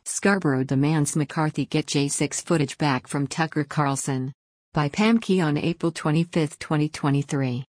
Scarborough demands McCarthy get J6 footage back from Tucker Carlson. By Pam Key on April 25, 2023.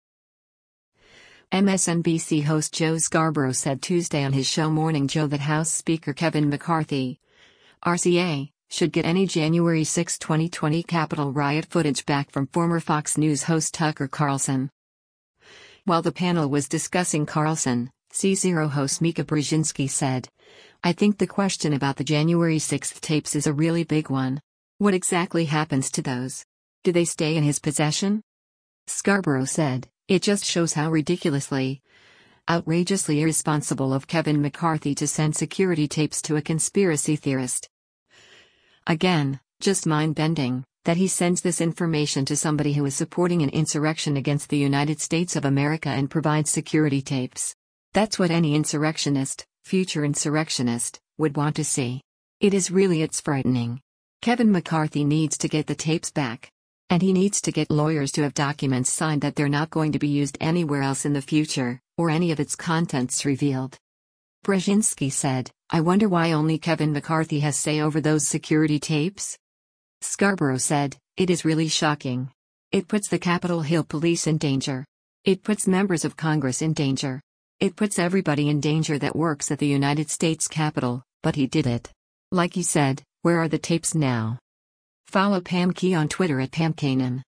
MSNBC host Joe Scarborough said Tuesday on his show Morning Joe that House Speaker Kevin McCarthy, RCA, should get any January 6, 2020 Capitol riot footage back from former Fox News host Tucker Carlson. While the panel was discussing Carlson, C0 host Mika Brzezinski said, "I think the question about the January 6th tapes is a really big one. What exactly happens to those? Do they stay in his possession?" Scarborough said, "It just shows how ridiculously, outrageously irresponsible of Kevin McCarthy to send security tapes to a conspiracy theorist. Again, just mind-bending, that he sends this information to somebody who is supporting an insurrection against the United States of America and provides security tapes. That's what any insurrectionist, future insurrectionist, would want to see. It's frightening. Kevin McCarthy needs to get the tapes back. And he needs to get lawyers to have documents signed that they're not going to be used anywhere else in the future, or any of its contents revealed." Brzezinski said, "I wonder why only Kevin McCarthy has say over those security tapes?" Scarborough said, "It is really shocking. It puts the Capitol Hill police in danger. It puts members of Congress in danger. It puts everybody in danger that works at the United States Capitol, but he did it. Like he said, where are the tapes now?" Follow Pam Key on Twitter at PamKanan.